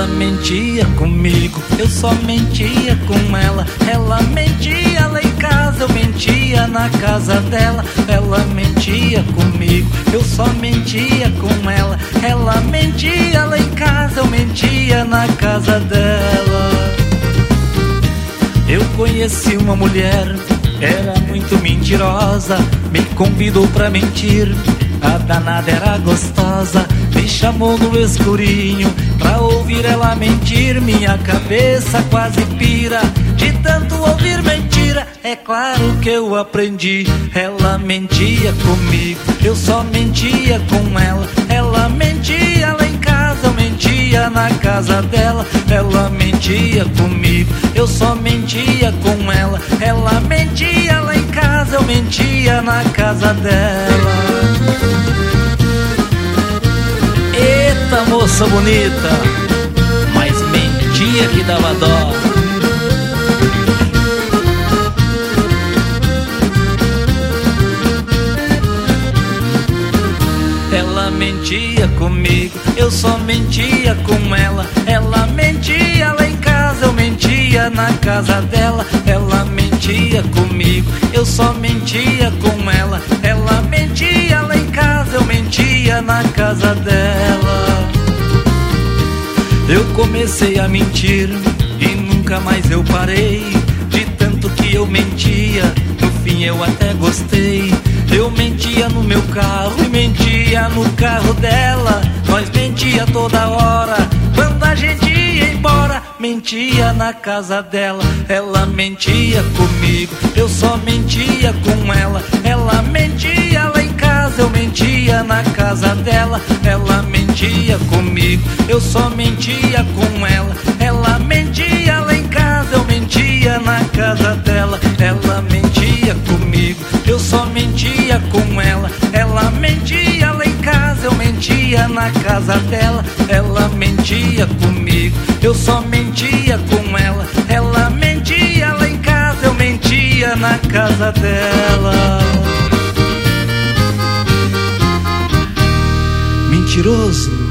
Ela mentia comigo, eu só mentia com ela. Ela mentia lá em casa, eu mentia na casa dela. Ela mentia comigo, eu só mentia com ela. Ela mentia lá em casa, eu mentia na casa dela. Eu conheci uma mulher, era muito mentirosa, me convidou pra mentir. A danada era gostosa, me chamou no escurinho pra ouvir ela mentir. Minha cabeça quase pira de tanto ouvir mentira. É claro que eu aprendi. Ela mentia comigo, eu só mentia com ela. Ela mentia lá em casa, eu mentia na casa dela. Ela mentia comigo, eu só mentia com ela. Ela mentia lá em casa, eu mentia na casa dela. Eita, moça bonita, mas mentia que dava dó. Ela mentia comigo, eu só mentia com ela. Ela mentia lá em casa, eu mentia na casa dela. Ela mentia comigo, eu só mentia com ela. Ela mentia lá em casa, eu mentia na casa dela. Eu comecei a mentir e nunca mais eu parei. De tanto que eu mentia, no fim eu até gostei. Eu mentia no meu carro e mentia no carro dela. Nós mentia toda hora, quando a gente ia embora. Mentia na casa dela, ela mentia comigo, eu só mentia com ela. Ela mentia lá em casa, eu mentia na casa dela. Ela mentia comigo, eu só mentia com ela. Ela mentia lá em casa, eu mentia na casa dela. Ela mentia comigo, eu só mentia com ela. Ela mentia lá em casa, eu mentia na casa dela. Ela mentia comigo, eu só mentia com ela. Ela mentia lá em casa, eu mentia na casa dela. Mentiroso.